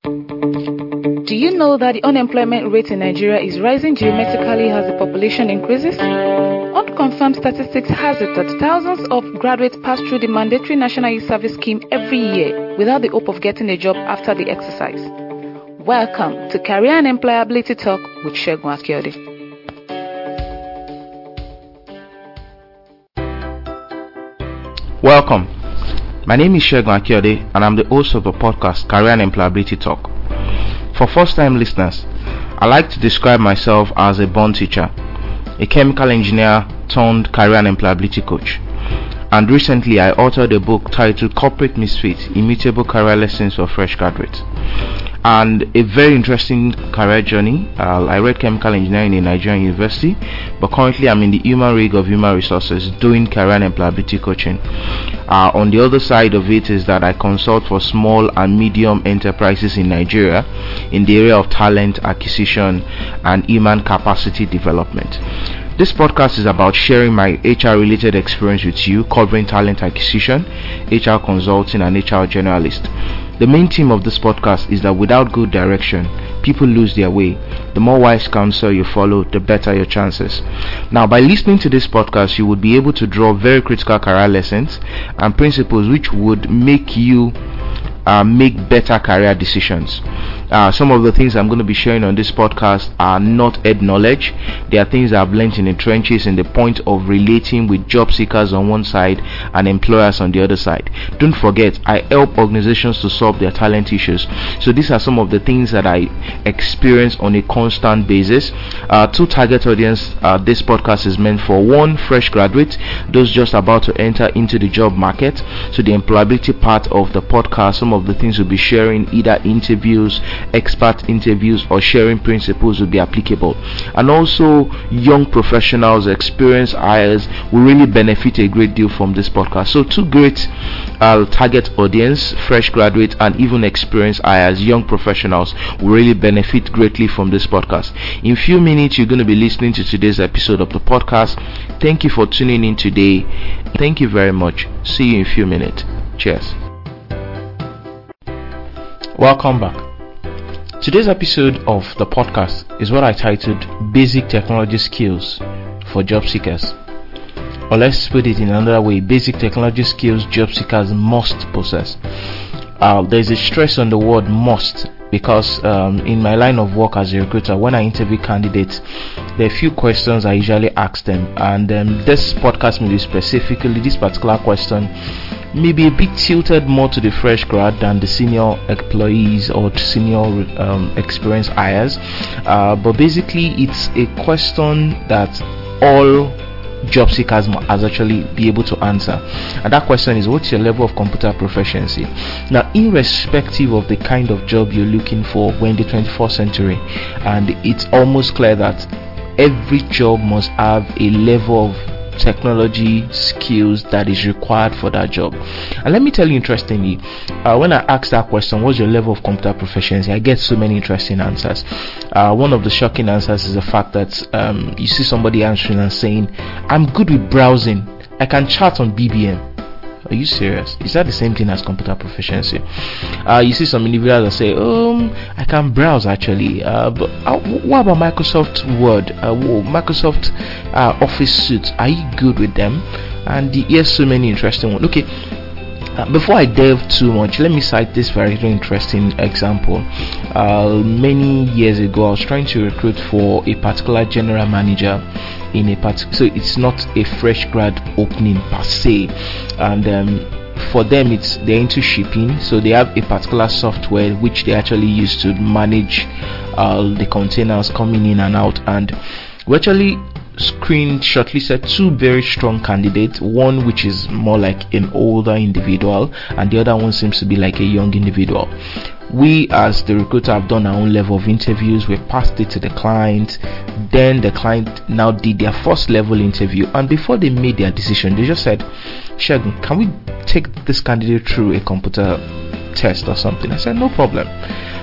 Do you know that the unemployment rate in Nigeria is rising geometrically as the population increases? Unconfirmed statistics has it that thousands of graduates pass through the mandatory National Youth Service Scheme every year without the hope of getting a job after the exercise. Welcome to Career and Employability Talk with Segun Akiode. Welcome. My name is Segun Akiode and I'm the host of the podcast Career and Employability Talk. For first-time listeners, I like to describe myself as a born teacher, a chemical engineer turned career and employability coach. And recently I authored a book titled Corporate Misfits: Immutable Career Lessons for Fresh Graduates. And a very interesting career journey. I read chemical engineering in Nigerian University, but currently I'm in the human rig of human resources doing career and employability coaching. On the other side of it is that I consult for small and medium enterprises in Nigeria in the area of talent acquisition and human capacity development. This podcast is about sharing my HR related experience with you, covering talent acquisition, HR consulting and HR generalist. The main theme of this podcast is that without good direction, people lose their way. The more wise counsel you follow, the better your chances. Now, by listening to this podcast, you would be able to draw very critical career lessons and principles which would make you make better career decisions. Some of the things I'm going to be sharing on this podcast are not head knowledge. They are things I've learned in the trenches in the point of relating with job seekers on one side and employers on the other side. Don't forget, I help organizations to solve their talent issues. So these are some of the things that I experience on a constant basis. Two target audience this podcast is meant for: one, fresh graduates, those just about to enter into the job market. So the employability part of the podcast, some of the things we'll be sharing, either interviews, expert interviews, or sharing principles will be applicable. And also young professionals, experienced hires will really benefit a great deal from this podcast. So two great target audience: fresh graduates and even experienced hires, young professionals will really benefit greatly from this podcast. In few minutes you're going to be listening to today's episode of the podcast. Thank you for tuning in today. Thank you very much. See you in a few minutes. Cheers. Welcome back. Today's episode of the podcast is what I titled Basic Technology Skills for Job Seekers. Or let's put it in another way: basic technology skills job seekers must possess. There's a stress on the word must, because in my line of work as a recruiter, when I interview candidates, there are a few questions I usually ask them, and this podcast may be specifically, this particular question may be a bit tilted more to the fresh grad than the senior employees or senior experienced hires, but basically it's a question that all job seekers must actually be able to answer, and that question is: what's your level of computer proficiency? Now, irrespective of the kind of job you're looking for, we're in the 21st century, and it's almost clear that every job must have a level of technology skills that is required for that job. And let me tell you, interestingly, when I ask that question, what's your level of computer proficiency, I get so many interesting answers. One of the shocking answers is the fact that you see somebody answering and saying, I'm good with browsing, I can chat on BBM. Are you serious? Is that the same thing as computer proficiency? You see some individuals that say, I can browse actually, but what about Microsoft Word, Microsoft Office suites? Are you good with them? And yes, so many interesting ones. Okay, before I delve too much, let me cite this very interesting example. Many years ago, I was trying to recruit for a particular general manager in a particular, so it's not a fresh grad opening per se, and for them they're into shipping, so they have a particular software which they actually use to manage the containers coming in and out, and we actually shortlisted two very strong candidates, one which is more like an older individual and the other one seems to be like a young individual. We as the recruiter have done our own level of interviews, we passed it to the client, then the client now did their first level interview, and before they made their decision they just said, Segun, can we take this candidate through a computer test or something? I said, no problem.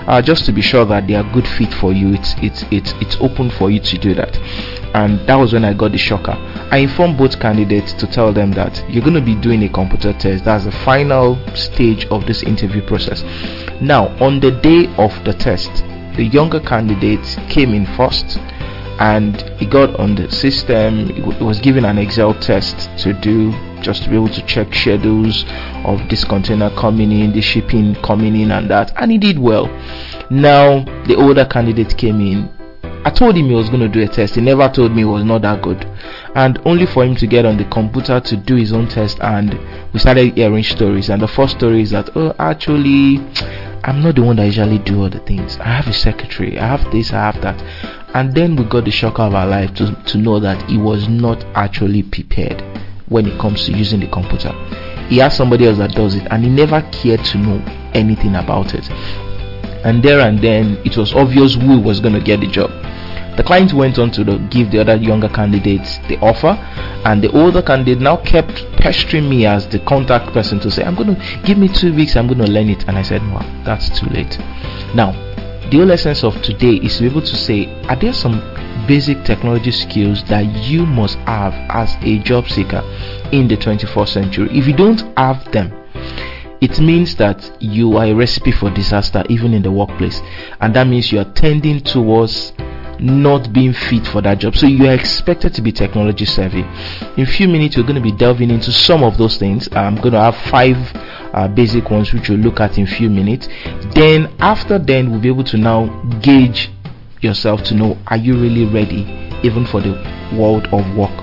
just to be sure that they are good fit for you. It's open for you to do that. And that was when I got the shocker. I informed both candidates to tell them that you're going to be doing a computer test. That's the final stage of this interview process. Now, on the day of the test, the younger candidate came in first, and he got on the system. He was given an Excel test to do, just to be able to check schedules of this container coming in, the shipping coming in, and that, and he did well. Now the older candidate came in. I told him he was going to do a test. He never told me it was not that good, and only for him to get on the computer to do his own test. And we started hearing stories, and the first story is that, oh, actually I'm not the one that usually do all the things. I have a secretary, I have this, I have that. And then we got the shock of our life to know that he was not actually prepared when it comes to using the computer. He has somebody else that does it, and he never cared to know anything about it. And there and then it was obvious who was going to get the job. The client went on to give the other younger candidates the offer, and the older candidate now kept pestering me as the contact person to say, I'm going to give me 2 weeks, I'm going to learn it. And I said, well, that's too late. Now, the whole essence of today is to be able to say, are there some basic technology skills that you must have as a job seeker in the 21st century? If you don't have them, it means that you are a recipe for disaster even in the workplace, and that means you are tending towards not being fit for that job. So you are expected to be technology savvy. In a few minutes we're going to be delving into some of those things. I'm going to have 5 basic ones which we'll look at in a few minutes. Then we'll be able to now gauge yourself to know, are you really ready even for the world of work?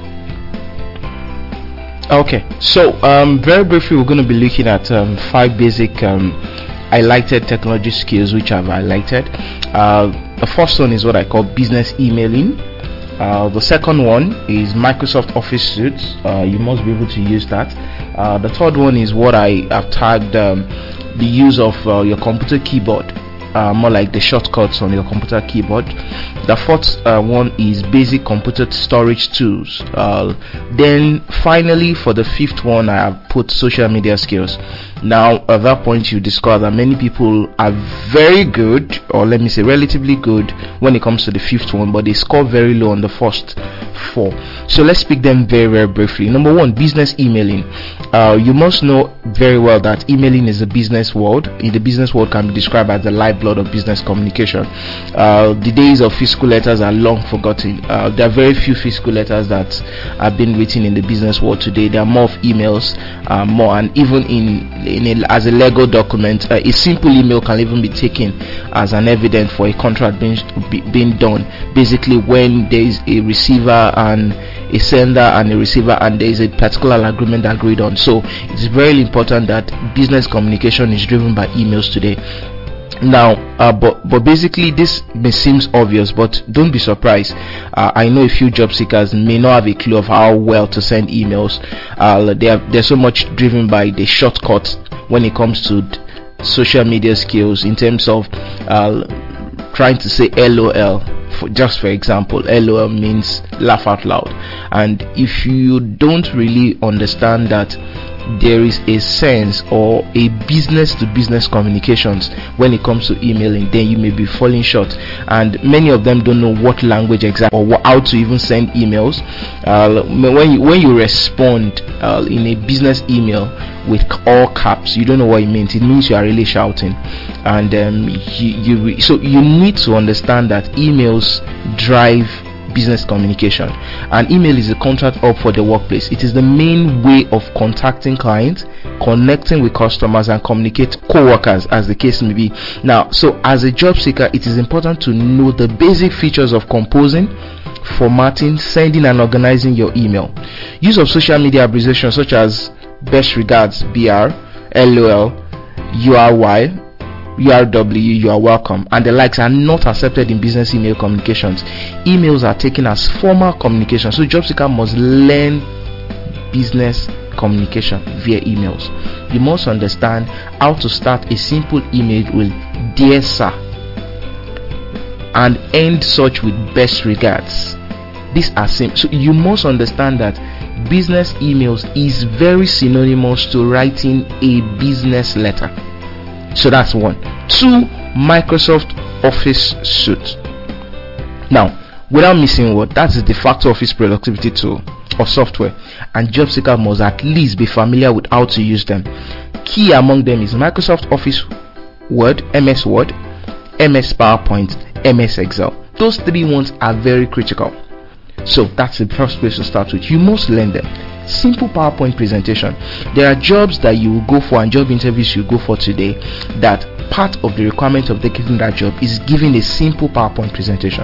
Okay, so very briefly we're going to be looking at 5 basic highlighted technology skills which I've highlighted. The first one is what I call business emailing. The second one is Microsoft Office Suite. You must be able to use that. The third one is what I have tagged the use of your computer keyboard, more like the shortcuts on your computer keyboard. The fourth one is basic computer storage tools. Then finally, for the fifth one, I have put social media skills. Now at that point you discover that many people are very good, or let me say relatively good, when it comes to the fifth one, but they score very low on the first 4. So let's pick them very, very briefly. Number 1, business emailing. You must know very well that emailing is a business world. In the business world can be described as the lifeblood of business communication. The days of physical letters are long forgotten. There are very few physical letters that have been written in the business world today. There are more of emails, more, and even as a Lego document, a simple email can even be taken as an evidence for a contract being done. Basically, when there is a receiver and a sender and a receiver, and there is a particular agreement agreed on. So it's very important that business communication is driven by emails today. Now, but basically this may seem obvious, but don't be surprised. I know a few job seekers may not have a clue of how well to send emails. They're so much driven by the shortcuts when it comes to social media skills, in terms of trying to say LOL. For example, LOL means laugh out loud, and if you don't really understand that there is a sense or a business to business communications when it comes to emailing, then you may be falling short. And many of them don't know what language exactly or how to even send emails. When you respond in a business email with all caps, you don't know what it means. It means you are really shouting. And so you need to understand that emails drive business communication, and email is a contract hub for the workplace. It is the main way of contacting clients, connecting with customers, and communicate co-workers, as the case may be. Now, so as a job seeker, it is important to know the basic features of composing, formatting, sending, and organizing your email. Use of social media abbreviations such as best regards, BR, LOL, URY, URW, you are welcome, and the likes are not accepted in business email communications. Emails are taken as formal communication, so job seeker must learn business communication via emails. You must understand how to start a simple email with dear sir and end such with best regards. These are simple. So you must understand that business emails is very synonymous to writing a business letter. So that's one. Two, Microsoft Office Suite. Now, without missing word, that's the de facto office productivity tool or software, and job seekers must at least be familiar with how to use them. Key among them is Microsoft Office Word, MS PowerPoint, MS Excel. Those three ones are very critical. So that's the first place to start with. You must learn them. Simple PowerPoint presentation. There are jobs that you will go for and job interviews you go for today that part of the requirement of getting that job is giving a simple PowerPoint presentation.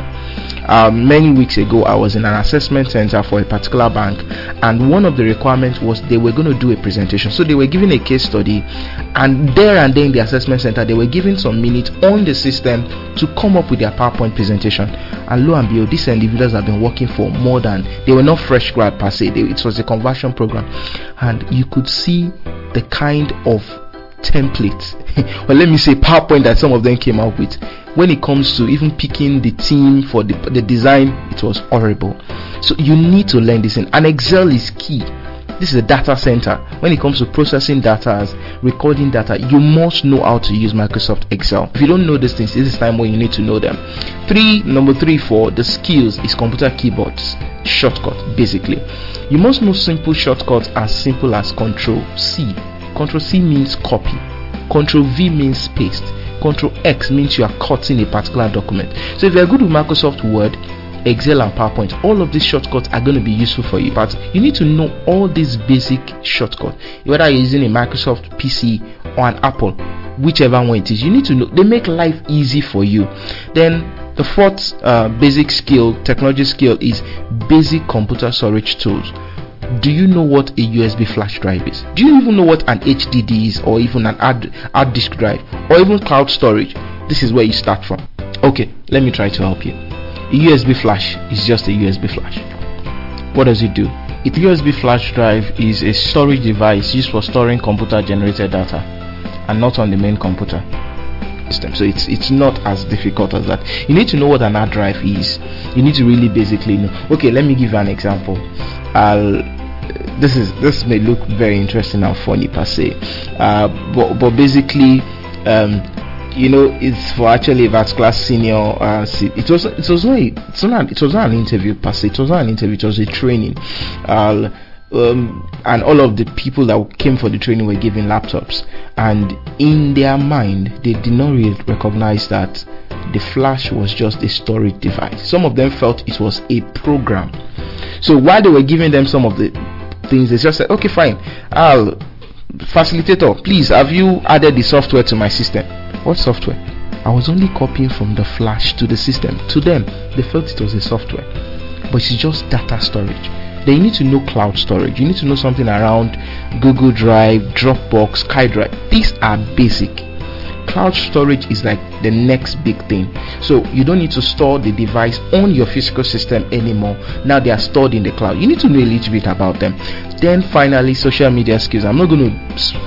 Many weeks ago, I was in an assessment center for a particular bank, and one of the requirements was they were going to do a presentation. So they were giving a case study, and there and then in the assessment center, they were giving some minutes on the system to come up with their PowerPoint presentation. And lo and behold, these individuals have been working for more than, they were not fresh grad per se, it was a conversion program, and you could see the kind of templates well, let me say PowerPoint that some of them came up with. When it comes to even picking the theme for the design, it was horrible. So you need to learn this, and Excel is key. This is a data center. When it comes to processing data, recording data, you must know how to use Microsoft Excel. If you don't know these things, this is time when you need to know them. Number three for the skills is computer keyboards shortcut. Basically, you must know simple shortcuts as simple as Control C. Control C means copy. Control V means paste. Control X means you are cutting a particular document. So if you're good with Microsoft Word, Excel and PowerPoint, all of these shortcuts are going to be useful for you, but you need to know all these basic shortcuts. Whether you're using a Microsoft PC or an Apple, whichever one it is, you need to know. They make life easy for you. Then the fourth basic skill, technology skill, is basic computer storage tools. Do you know what a USB flash drive is? Do you even know what an HDD is, or even an hard disk drive, or even cloud storage? This is where you start from. Okay, let me try to help you. A USB flash is just a USB flash. What does it do? A USB flash drive is a storage device used for storing computer generated data and not on the main computer system. So it's not as difficult as that. You need to know what an hard drive is. You need to really basically know. Okay, let me give you an example. This may look very interesting and funny per se, but basically, it's for actually a particular senior. It was not an interview per se. It was not an interview. It was a training. And all of the people that came for the training were given laptops, and in their mind they did not really recognize that the flash was just a storage device. Some of them felt it was a program. So while they were giving them some of the things, they just said, okay, fine, facilitator, please, have you added the software to my system? What software? I was only copying from the flash to the system. To them, they felt it was a software, but it's just data storage. Then you need to know cloud storage. You need to know something around Google Drive, Dropbox, SkyDrive. These are basic. Cloud storage is like the next big thing. So you don't need to store the device on your physical system anymore. Now they are stored in the cloud. You need to know a little bit about them. Then finally, social media skills. I'm not going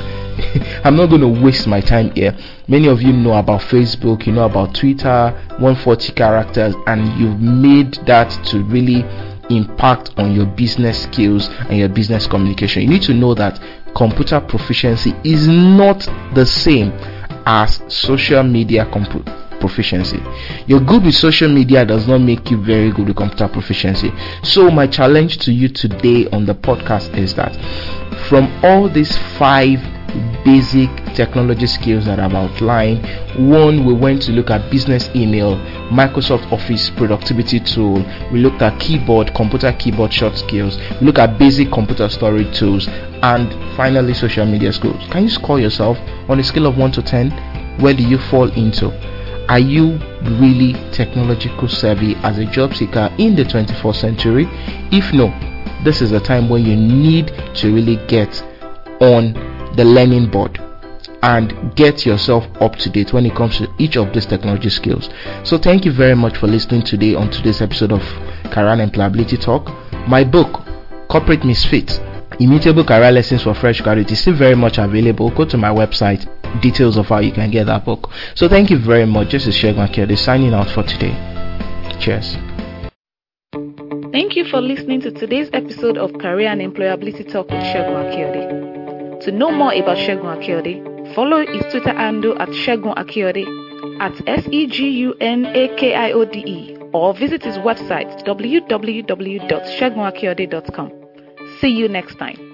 to waste my time here. Many of you know about Facebook, you know about Twitter, 140 characters, and you've made that to really impact on your business skills and your business communication. You need to know that computer proficiency is not the same as social media proficiency. You're good with social media does not make you very good with computer proficiency. So my challenge to you today on the podcast is that from all these 5 basic technology skills that I've outlined, one, we went to look at business email, Microsoft Office productivity tool, we looked at computer keyboard short skills, we look at basic computer storage tools, and finally social media skills. Can you score yourself on a scale of 1 to 10? Where do you fall into? Are you really technological savvy as a job seeker in the 21st century? If no, this is the time when you need to really get on the learning board and get yourself up to date when it comes to each of these technology skills. So thank you very much for listening today on today's episode of Career and Employability Talk. My book, Corporate Misfits, Immutable Career Lessons for Fresh Graduates, is still very much available. Go to my website, details of how you can get that book. So thank you very much. This is Segun Akiode signing out for today. Cheers. Thank you for listening to today's episode of Career and Employability Talk with Segun Akiode. To know more about Segun Akiode, Follow his Twitter handle at Segun Akiode at SEGUNAKIODE, or visit his website www.segunakiode.com. See you next time.